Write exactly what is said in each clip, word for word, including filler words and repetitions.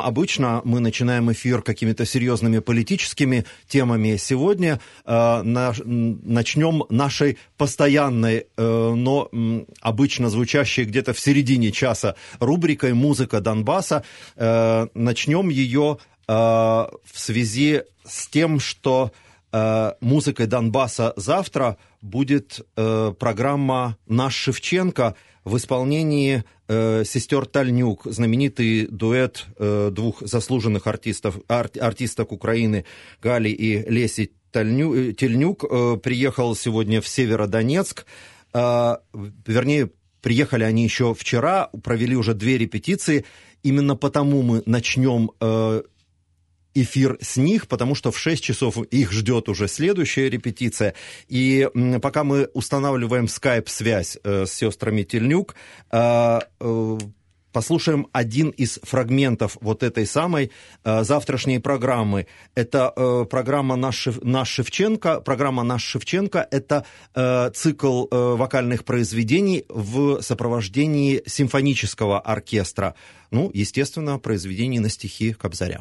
обычно мы начинаем эфир какими-то серьезными политическими темами. Сегодня э, на, начнем нашей постоянной, э, но э, обычно звучащей где-то в середине часа рубрикой «Музыка Донбасса». Э, начнем ее э, в связи с тем, что э, музыкой Донбасса завтра будет э, программа «Наш Шевченко» в исполнении э, сестер Тальнюк, знаменитый дуэт э, двух заслуженных артистов, ар, артисток Украины Гали и Леси Тальню, Тельнюк э, приехал сегодня в Северодонецк. Э, вернее, приехали они еще вчера, провели уже две репетиции. Именно потому мы начнем э, эфир с них, потому что в шесть часов их ждет уже следующая репетиция. И пока мы устанавливаем скайп-связь э, с сестрами Тельнюк, э, э, послушаем один из фрагментов вот этой самой э, завтрашней программы. Это э, программа «Наш, «Наш Шевченко». Программа «Наш Шевченко» — это э, цикл э, вокальных произведений в сопровождении симфонического оркестра. Ну, естественно, произведений на стихи Кобзаря.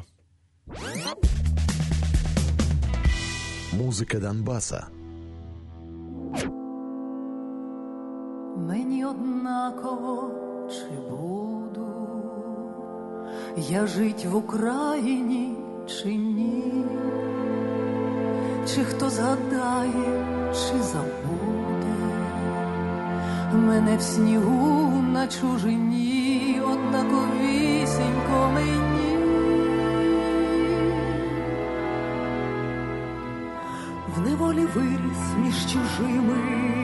Музика Донбаса. Мені однаково, чи буду я жить в Україні, чи ні, чи хто згадає, чи забуде мене в снігу на чужині, однаковісінько мені. В неволі виріс між чужими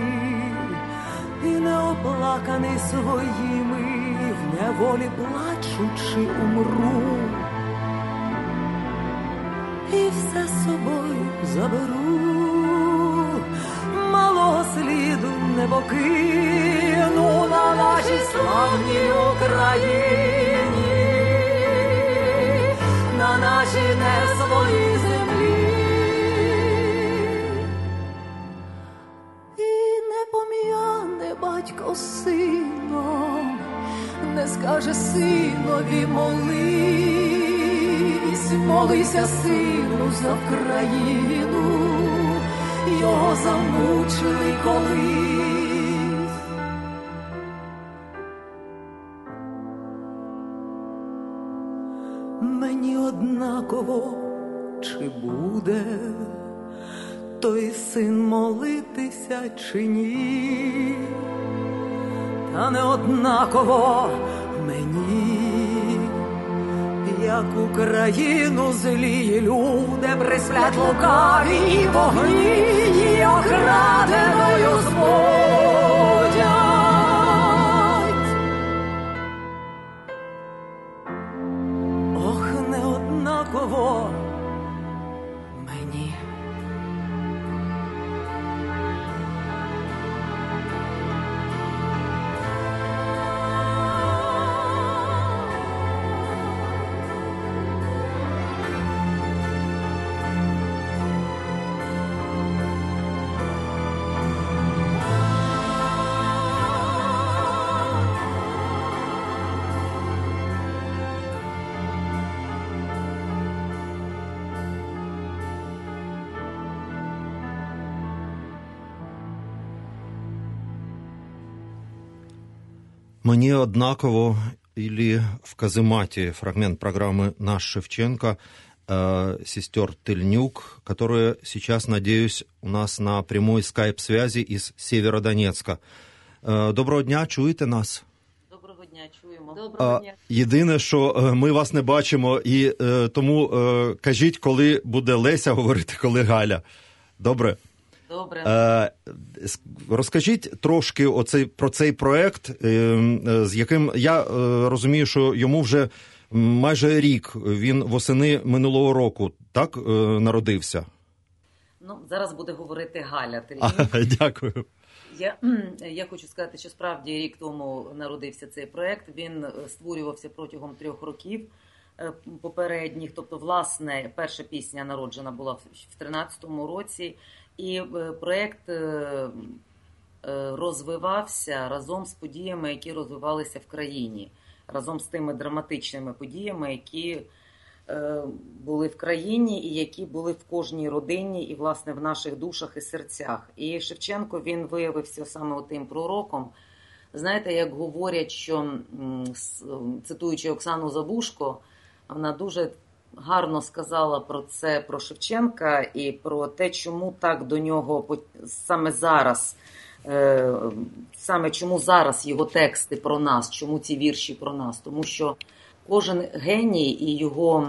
і неоплаканий своїми, в неволі плачучи умру, і все з собою заберу, малого сліду не покину на нашій славній Україні, на нашій не своїй землі. Батько сином не скаже синові молись, молися, сину, за Україну, його замучили колись. Мені однаково, чи буде той син молитися, чи ні, та не однаково мені, як Україну злі люди присплять лукаві і вогні, її окраденою збудять. Ох, не однаково мені. Мне однаково, или в каземате фрагмент программы «Наш Шевченко», э, сестер Тельнюк, которые сейчас, надеюсь, у нас на прямой скайп-связи из Северодонецка. Э, доброго дня, чуєте нас? Доброго дня, чуємо. Доброго дня. Єдине, що ми вас не бачимо, і е, тому е, кажіть, коли буде Леся говорити, коли Галя. Добре? Добре. Е, розкажіть трошки оцей, про цей проект, е, з яким я е, розумію, що йому вже майже рік, він восени минулого року, так, е, народився? Ну, зараз буде говорити Галя. А, дякую. Я, я хочу сказати, що справді рік тому народився цей проект. Він створювався протягом трьох років попередніх. Тобто, власне, перша пісня народжена була в тринадцятому році. І проект розвивався разом з подіями, які розвивалися в країні. разом з тими драматичними подіями, які е, були в країні і які були в кожній родині і, власне, в наших душах і серцях. І Шевченко, він виявився саме тим пророком. Знаєте, як говорять, що, цитуючи Оксану Забушко, вона дуже гарно сказала про це, про Шевченка і про те, чому так до нього саме зараз, саме чому зараз його тексти про нас, чому ці вірші про нас. Тому що кожен геній і його,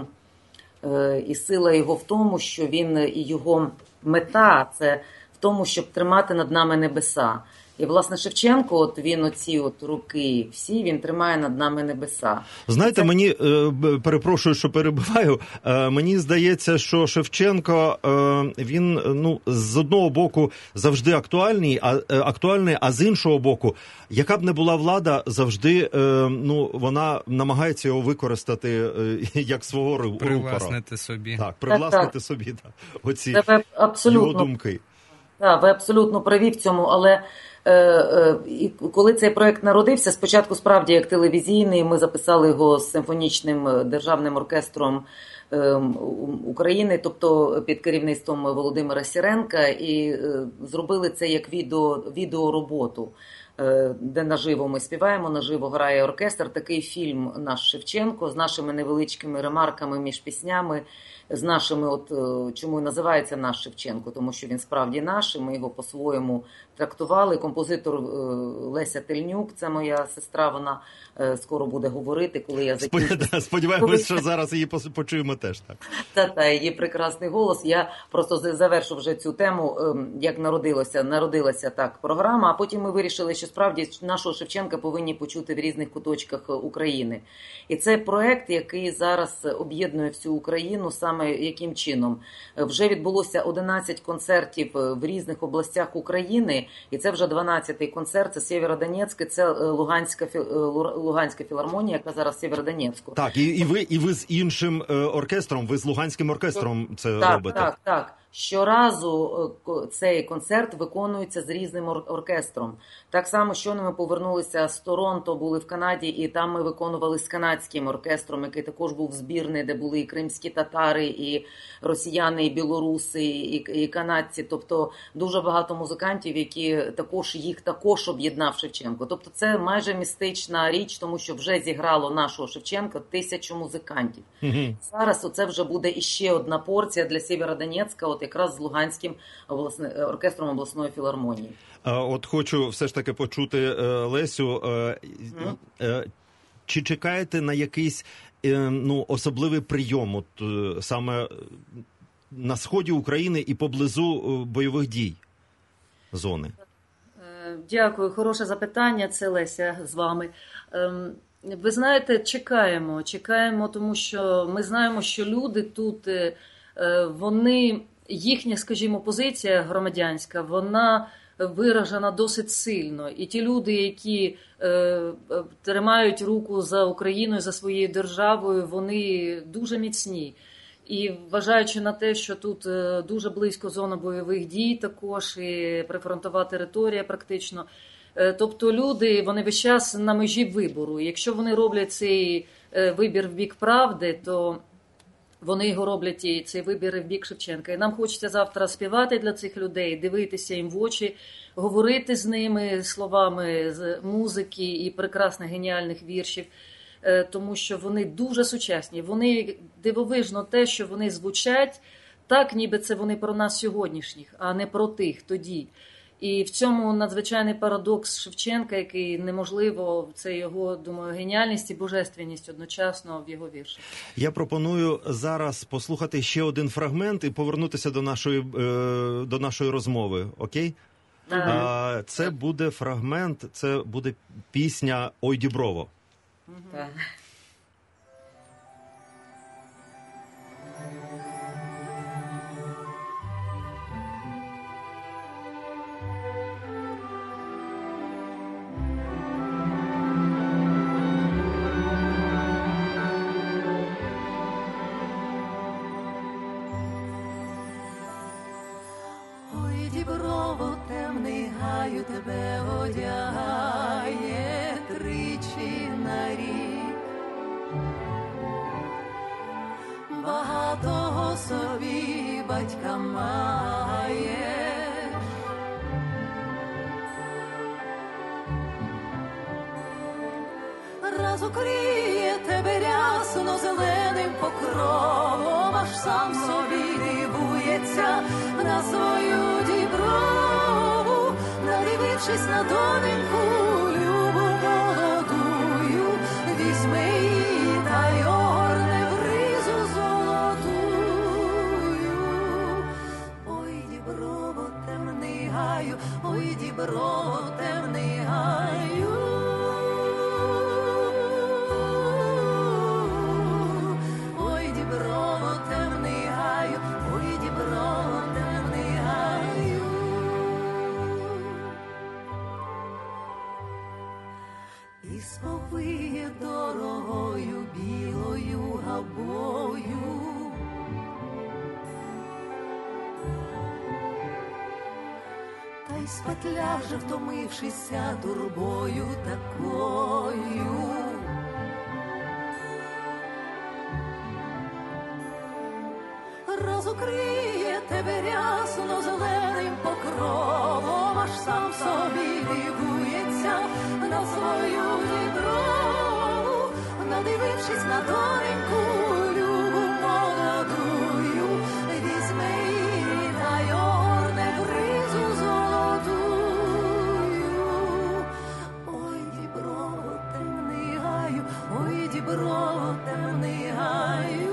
і сила його в тому, що він, і його мета – це в тому, щоб тримати над нами небеса. І, власне, Шевченко, от він оці от руки всі, він тримає над нами небеса. Знаєте, Це... мені, перепрошую, що перебиваю, мені здається, що Шевченко, він, ну, з одного боку завжди актуальний, а, актуальний, а з іншого боку, яка б не була влада, завжди, ну, вона намагається його використати як свого рупора. Привласнити собі. Так, привласнити так, так. собі, так. Оці абсолютно... його думки. Так, ви абсолютно праві в цьому, але е, е, і коли цей проект народився, спочатку справді як телевізійний, ми записали його з симфонічним державним оркестром е, України, тобто під керівництвом Володимира Сіренка, і е, зробили це як відео, відеороботу, е, де наживо ми співаємо, наживо грає оркестр. Такий фільм «Наш Шевченко» з нашими невеличкими ремарками між піснями, з нашими, от чому і називається «Наш Шевченко», тому що він справді наш, і ми його по-своєму трактували. Композитор Леся Тельнюк, це моя сестра, вона скоро буде говорити, коли я закінчу. Сподіваємось, що зараз її почуємо теж. Так, та, та, її прекрасний голос. Я просто завершу вже цю тему, як народилася, народилася так програма, а потім ми вирішили, що справді нашого Шевченка повинні почути в різних куточках України. І це проект, який зараз об'єднує всю Україну, саме яким чином. Вже відбулося одинадцять концертів в різних областях України, і це вже дванадцятий концерт, це Сєвєродонецьк, це Луганська, Луганська філармонія, яка зараз в Сєвєродонецьку. Так, і, і, ви, і ви з іншим оркестром, ви з Луганським оркестром це так, робите. Так, так. Щоразу цей концерт виконується з різним оркестром. Так само, щойно ми повернулися з Торонто, були в Канаді, і там ми виконували з канадським оркестром, який також був збірний, де були і кримські татари, і росіяни, і білоруси, і, і канадці. Тобто дуже багато музикантів, які також, їх також об'єднав Шевченко. Тобто це майже містична річ, тому що вже зіграло нашого Шевченка тисячу музикантів. Mm-hmm. Зараз оце вже буде іще одна порція для Сєвєродонецька, от якраз з Луганським обласне, оркестром обласної філармонії. От хочу все ж таки почути Лесю. Mm. Чи чекаєте на якийсь, ну, особливий прийом от, саме на сході України і поблизу бойових дій зони? Дякую, хороше запитання. Це Леся з вами. Ви знаєте, чекаємо, чекаємо, тому що ми знаємо, що люди тут, вони, їхня, скажімо, позиція громадянська, вона виражена досить сильно. І ті люди, які е, тримають руку за Україною, за своєю державою, вони дуже міцні. І вважаючи на те, що тут дуже близько зона бойових дій також, і прифронтова територія практично, тобто люди, вони весь час на межі вибору. Якщо вони роблять цей вибір в бік правди, то вони його роблять, і цей вибір в бік Шевченка. І нам хочеться завтра співати для цих людей, дивитися їм в очі, говорити з ними словами з музики і прекрасних геніальних віршів, тому що вони дуже сучасні. Вони дивовижно те, що вони звучать так, ніби це вони про нас сьогоднішніх, а не про тих тоді. І в цьому надзвичайний парадокс Шевченка, який неможливо, це його, думаю, геніальність і божественність одночасно в його віршах. Я пропоную зараз послухати ще один фрагмент і повернутися до нашої, до нашої розмови, окей? Ага. Це буде фрагмент, це буде пісня «Ой, Діброво». Ага. Діброво, темний гаю тебе одягає тричі на рік. багатого собі батька маєш. Раз укриє тебе рясно зеленим покровом, аж сам собі дивується на свою діброву, надивившись на доненьку любу молодую, візьми її та й огорне в ризу золотую. Ой, діброво, темний гаю, ой, діброво, темний гаю. Ой, діброво, темний гаю, ой, діброво, темний гаю. І сповиє дорогою білою габою, та й спать ляже, втомившися турбою такою. Розукриє тебе рясно зеленим покровом, аж сам собі дивується на свою діброву, надивившись на доненьку любу молодую, візьме її та й огорне в ризу золотую. Ой, діброво, темний гаю, ой, діброво, темний гаю.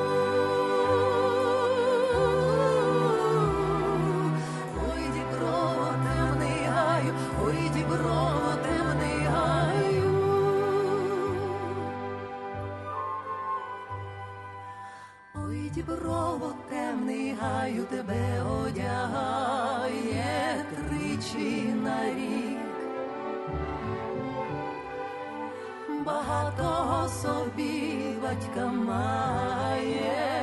Ой, діброво, темний гаю. Ой, діброво, темний гаю, тебе одягає тричі на рік. Багатого собі батька має.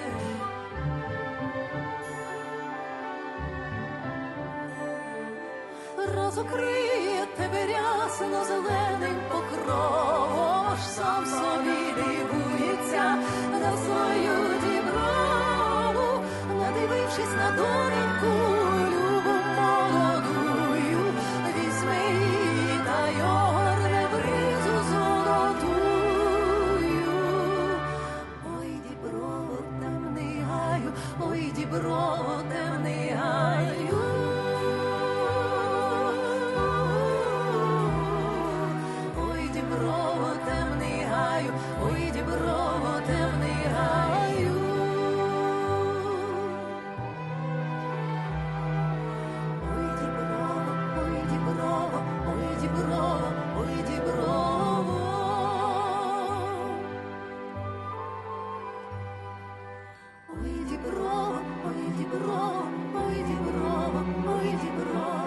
Розукриє тебе рясно зеленим покровом, аж сам собі дивується на свою діброву, надивившись на доненьку любу молодую, візьме її та й огорне в ризу золотую. Ой, діброво, темний гаю, ой, діброво, темний гаю. Діброво, темний гаю, ой, діброво, темний гаю. Ой, діброво, ой, діброво, ой, діброво, ой, діброво. Ой, діброво, ой, діброво, ой, діброво, ой, діброво.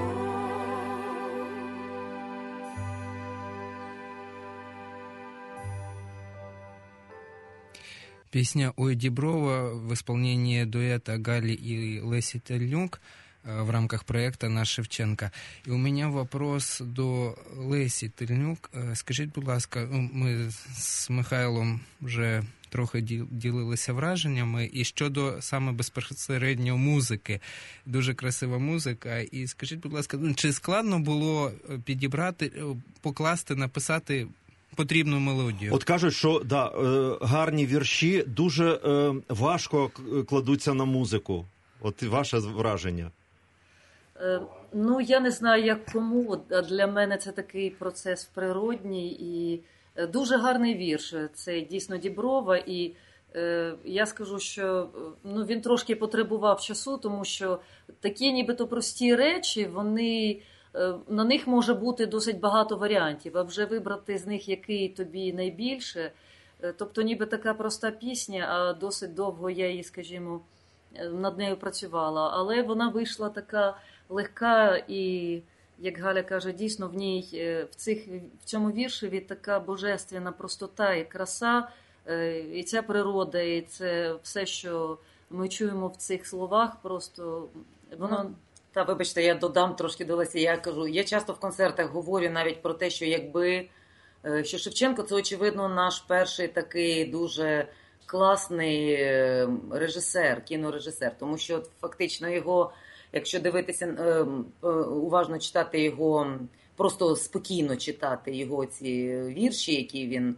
Песня «Ой, Діброва» в исполнении дуэта Гали и Леси Тельнюк в рамках проекта «Наш Шевченко». И у меня вопрос до Лесі Тельнюк. Скажіть, будь ласка, ми з Михайлом вже трохи ділилися враженнями, і щодо саме безпосередньо музики. Дуже красива музика. І скажіть, будь ласка, чи складно було підібрати, покласти, написати потрібну мелодію? От кажуть, що да, гарні вірші дуже важко кладуться на музику. От ваше враження? Ну, я не знаю, як кому, а для мене це такий процес природній і дуже гарний вірш. Це дійсно Діброва, і е, я скажу, що ну, він трошки потребував часу, тому що такі нібито прості речі, вони, е, на них може бути досить багато варіантів, а вже вибрати з них, який тобі найбільше. Е, тобто ніби така проста пісня, а досить довго я її, скажімо, над нею працювала. Але вона вийшла така легка і, як Галя каже, дійсно в ній, в, цих, в цьому віршеві така божественна простота і краса, і ця природа, і це все, що ми чуємо в цих словах, просто воно... Ну, та, вибачте, я додам трошки до Лесі, я кажу, я часто в концертах говорю навіть про те, що якби, що Шевченко – це, очевидно, наш перший такий дуже класний режисер, кінорежисер, тому що фактично його, якщо дивитися, уважно читати його, просто спокійно читати його ці вірші, які він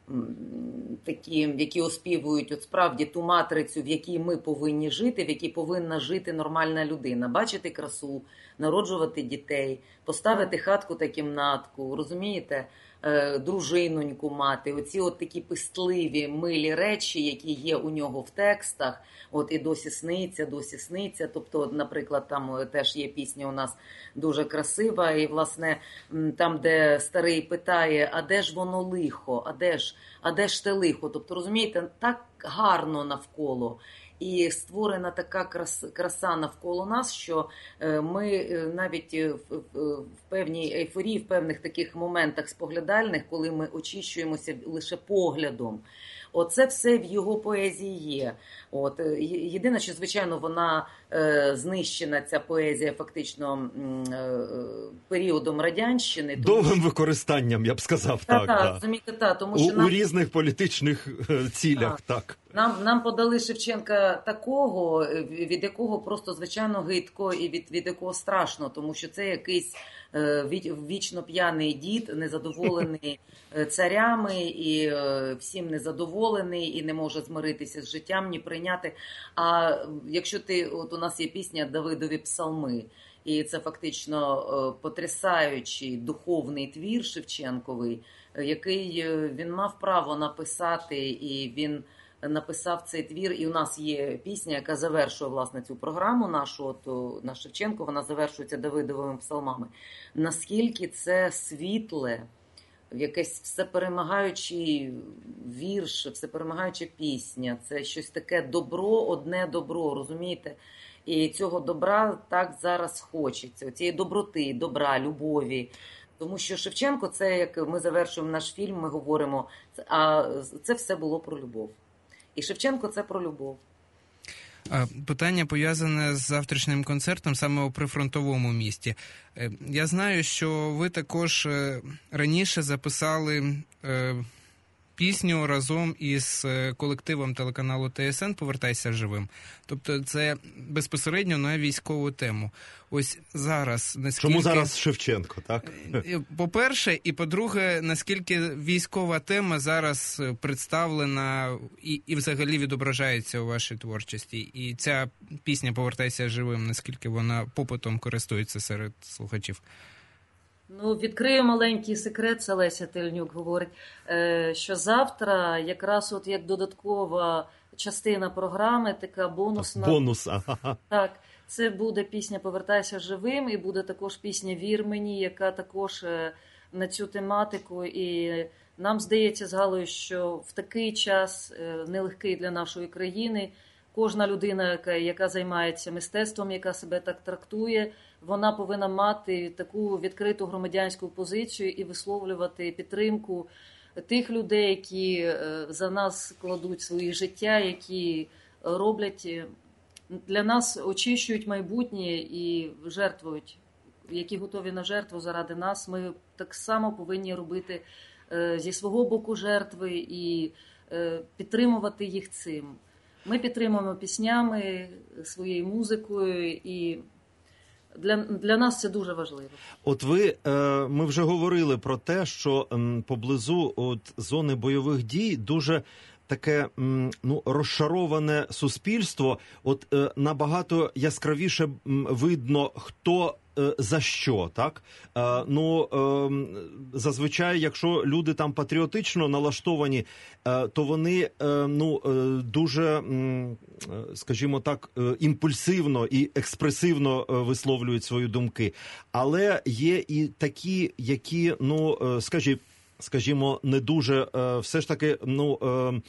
такі, які оспівують от справді ту матрицю, в якій ми повинні жити, в якій повинна жити нормальна людина. Бачити красу, народжувати дітей, поставити хатку та кімнатку, розумієте? Дружиноньку мати, оці от такі пестливі, милі речі, які є у нього в текстах, от і досі сниться, досі сниться, тобто, от, наприклад, там теж є пісня у нас дуже красива, і, власне, там, де старий питає, а де ж воно лихо, а де ж, а де ж те лихо, тобто, розумієте, так гарно навколо. І створена така краса навколо нас, що ми навіть в певній ейфорії, в певних таких моментах споглядальних, коли ми очищуємося лише поглядом, оце все в його поезії є. От. Єдине, що, звичайно, вона е, знищена, ця поезія, фактично е, періодом радянщини. Довгим що... використанням, я б сказав, та, так. Так, да. розумієте, та, тому що у, нам... у різних політичних цілях, так. так. Нам, нам подали Шевченка такого, від якого просто, звичайно, гидко і від, від якого страшно, тому що це якийсь е, вічно п'яний дід, незадоволений царями і е, всім незадоволений і не може змиритися з життям, ні прийняти. А якщо ти, от у нас є пісня «Давидові псалми», і це фактично е, потрясаючий духовний твір Шевченковий, який е, він мав право написати, і він написав цей твір, і у нас є пісня, яка завершує, власне, цю програму нашу, от, на Шевченко, вона завершується Давидовими псалмами. Наскільки це світле, якесь всеперемагаючий вірш, всеперемагаюча пісня, це щось таке добро, одне добро, розумієте? І цього добра так зараз хочеться, цієї доброти, добра, любові. Тому що Шевченко, це, як ми завершуємо наш фільм, ми говоримо, а це все було про любов. І Шевченко – це про любов. Питання пов'язане з завтрашнім концертом саме у прифронтовому місті. Я знаю, що ви також раніше записали пісню разом із колективом телеканалу Т С Н «Повертайся живим». Тобто це безпосередньо на військову тему. Ось зараз, наскільки... Чому зараз Шевченко, так? По-перше, і по-друге, наскільки військова тема зараз представлена і, і взагалі відображається у вашій творчості. І ця пісня «Повертайся живим», наскільки вона попитом користується серед слухачів? Ну, відкрию маленький секрет, це Леся Тельнюк говорить, що завтра якраз от як додаткова частина програми, така бонусна. Бонус, ага. Так, це буде пісня «Повертайся живим» і буде також пісня «Вір мені», яка також на цю тематику. І нам здається з Галою, що в такий час нелегкий для нашої країни кожна людина, яка, яка займається мистецтвом, яка себе так трактує, вона повинна мати таку відкриту громадянську позицію і висловлювати підтримку тих людей, які за нас кладуть свої життя, які роблять для нас, очищують майбутнє і жертвують, які готові на жертву заради нас. Ми так само повинні робити зі свого боку жертви і підтримувати їх цим. Ми підтримуємо піснями, своєю музикою, і для, для нас це дуже важливо. От ви, ми вже говорили про те, що поблизу от зони бойових дій дуже таке, ну, розшароване суспільство. От набагато яскравіше видно, хто за що, так? Ну, зазвичай, якщо люди там патріотично налаштовані, то вони, ну, дуже, скажімо так, імпульсивно і експресивно висловлюють свої думки. Але є і такі, які, ну, скажіть, скажімо, не дуже, все ж таки, ну,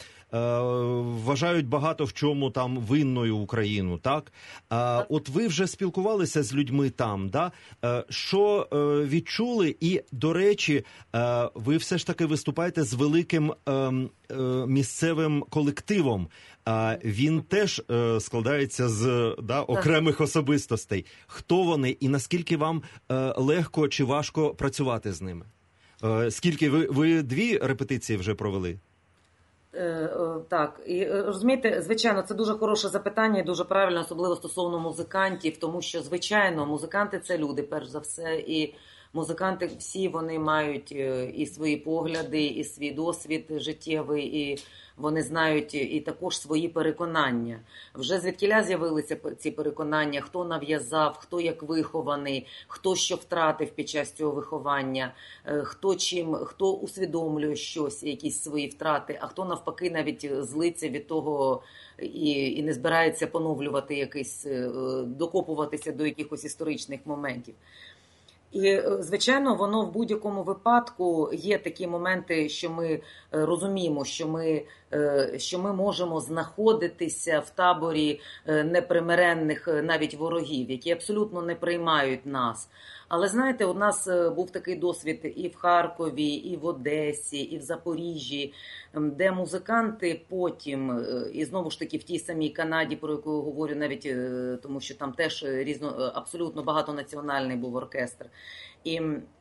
вважають багато в чому там винною Україну, так? От ви вже спілкувалися з людьми там, да? Що відчули? І, до речі, ви все ж таки виступаєте з великим місцевим колективом. Він теж складається з, да, окремих особистостей. Хто вони і наскільки вам легко чи важко працювати з ними? Скільки ви, ви дві репетиції вже провели? Так, і розумієте, звичайно, це дуже хороше запитання і дуже правильно, особливо стосовно музикантів, тому що, звичайно, музиканти – це люди, перш за все, і музиканти всі вони мають і свої погляди, і свій досвід життєвий, і вони знають і також свої переконання. Вже звідкіля з'явилися ці переконання, хто нав'язав, хто як вихований, хто що втратив під час цього виховання, хто чим, хто усвідомлює щось, якісь свої втрати, а хто навпаки навіть злиться від того і, і не збирається поновлювати якийсь, докопуватися до якихось історичних моментів. І, звичайно, воно в будь-якому випадку є такі моменти, що ми розуміємо, що ми, що ми можемо знаходитися в таборі непримиренних навіть ворогів, які абсолютно не приймають нас. Але, знаєте, у нас був такий досвід і в Харкові, і в Одесі, і в Запоріжжі, де музиканти потім, і знову ж таки в тій самій Канаді, про яку я говорю, навіть тому що там теж різно, абсолютно багатонаціональний був оркестр. І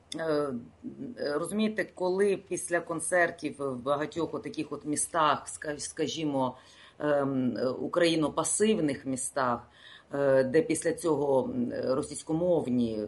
розумієте, коли після концертів в багатьох от таких от містах, скажімо, україно-пасивних містах, де після цього російськомовні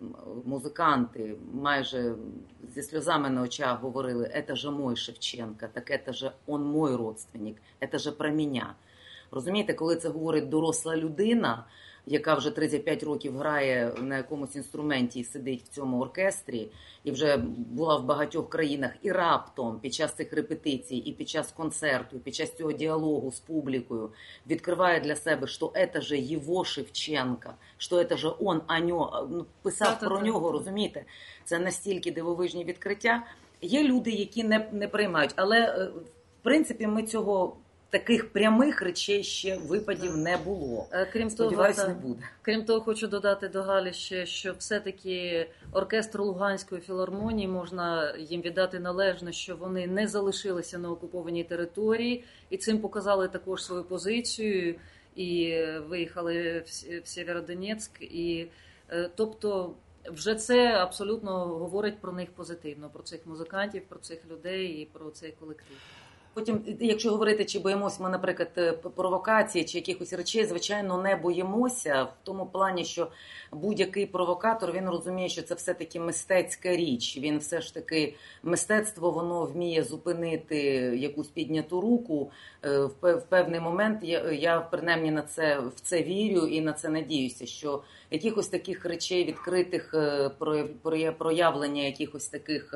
музиканти майже зі сльозами на очах говорили «Это же мой Шевченко, так это же он мой родственник, это же про меня». Розумієте, коли це говорить доросла людина, яка вже тридцять п'ять років грає на якомусь інструменті і сидить в цьому оркестрі, і вже була в багатьох країнах, і раптом під час цих репетицій, і під час концерту, і під час цього діалогу з публікою відкриває для себе, що це же його Шевченко, що це же он о нього, писав про нього, розумієте? Це настільки дивовижні відкриття. Є люди, які не, не приймають, але в принципі ми цього... Таких прямих речей ще випадів не було. Крім Сподіваюсь, того, не буде. Крім того, хочу додати до Галі ще, що все-таки оркестр Луганської філармонії, можна їм віддати належне, що вони не залишилися на окупованій території, і цим показали також свою позицію, і виїхали в Сєвєродонецьк. І, тобто, вже це абсолютно говорить про них позитивно, про цих музикантів, про цих людей і про цей колектив. Потім, якщо говорити, чи боїмося ми, наприклад, провокації чи якихось речей, звичайно, не боїмося в тому плані, що будь-який провокатор, він розуміє, що це все-таки мистецька річ. Він все ж таки, мистецтво, воно вміє зупинити якусь підняту руку в певний момент. Я, я принаймні на це, в це вірю і на це надіюся, що якихось таких речей відкритих, проявлення якихось таких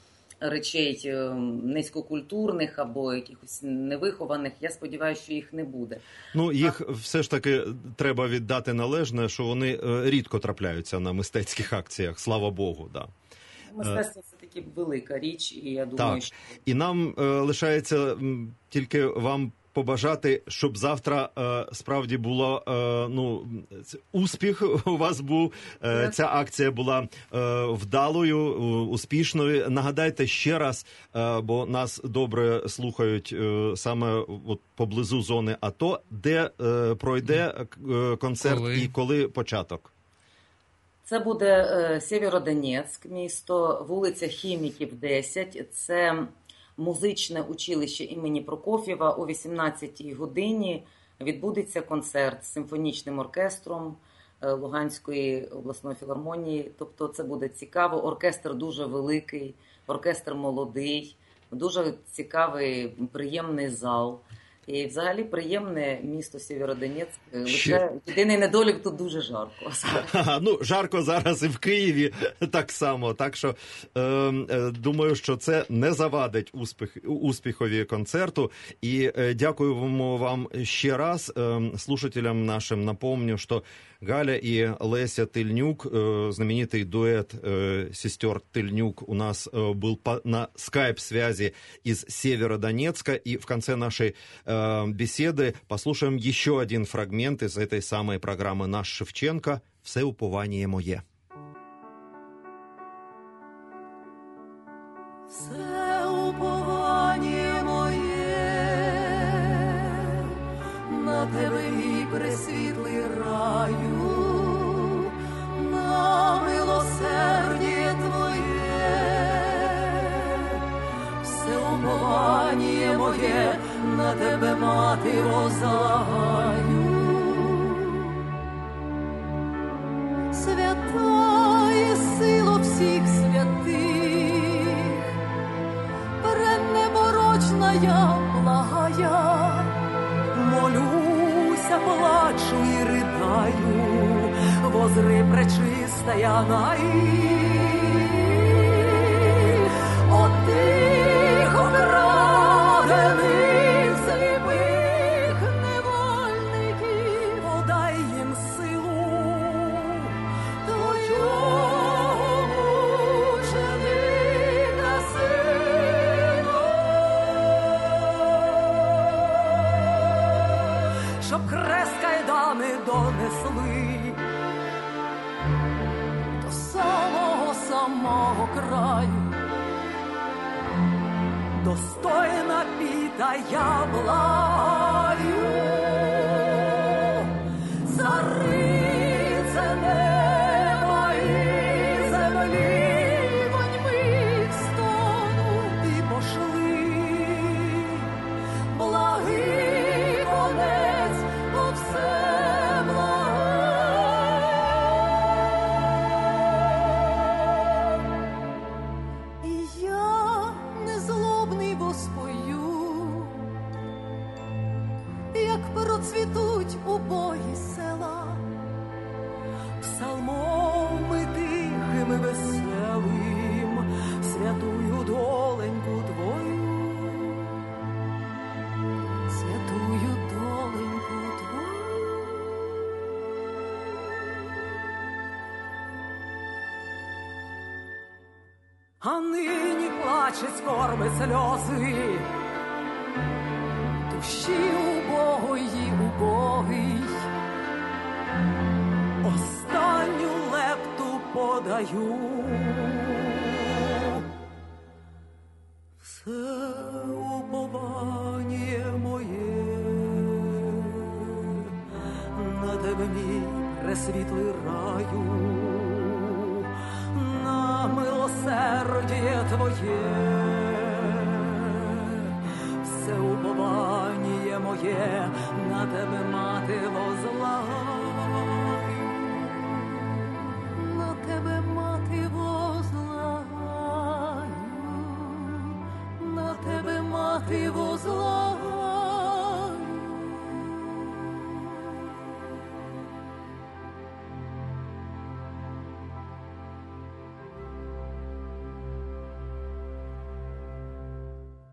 речей низькокультурних або якихось невихованих, я сподіваюся, що їх не буде. Ну, їх а... все ж таки треба віддати належне, що вони рідко трапляються на мистецьких акціях, слава Богу, да. Мистецтво – це таки велика річ, і я думаю, так. що... І нам е, лишається тільки вам побажати, щоб завтра е, справді було е, ну, успіх у вас був, е, ця акція була е, вдалою, успішною. Нагадайте ще раз, е, бо нас добре слухають е, саме от, поблизу зони АТО, де е, пройде е, концерт коли? І коли початок? Це буде е, Сєвєродонецьк, місто, вулиця Хіміків, десять. Це музичне училище імені Прокоф'єва. О вісімнадцятій годині відбудеться концерт з симфонічним оркестром Луганської обласної філармонії. Тобто це буде цікаво. Оркестр дуже великий, оркестр молодий, дуже цікавий, приємний зал. І взагалі приємне місто Сєвєродонецьк. Лише єдиний недолік, тут дуже жарко. Ага, ну, жарко зараз і в Києві так само. Так що е, е, думаю, що це не завадить успіх, успіхові концерту. І е, дякуємо вам ще раз. Е, слушателям нашим напомню, что Галя и Леся Тыльнюк, э, знаменитый дуэт э, сестер Тыльнюк, у нас э, был по, на скайп-связи из Северодонецка. И в конце нашей э, беседы послушаем еще один фрагмент из этой самой программы «Наш Шевченко» «Все упование моє». Все уповання моє на тебе і пресвітлий раю, на милосердя твоє. Все уповання моє возлагаю. Свята є сила всіх святих, пренепорочна я, благая, Молюся, плачу і ридаю, возри пречистая наїль. от тих окрадених, сліпих невольників, Подай їм силу, Твого мученика сина, щоб хрест кайдани донесли до самого самого краю. достойна піда я благаю. Царице неба і землі, воньми їх стону, І пошли благий конець, бо все благе. І я незлобний воспою, як процвітуть убогі села. псалмами тихим і веселим святую доленьку твою, Святую доленьку твою. а нині плаче скорби сльози Душі убогої, убогий, останню лепту подаю. Все уповання моє на тебе, мій пресвітлий раю, на милосердіє твоє. Все уповання моє на тебе, мати, возлагаю.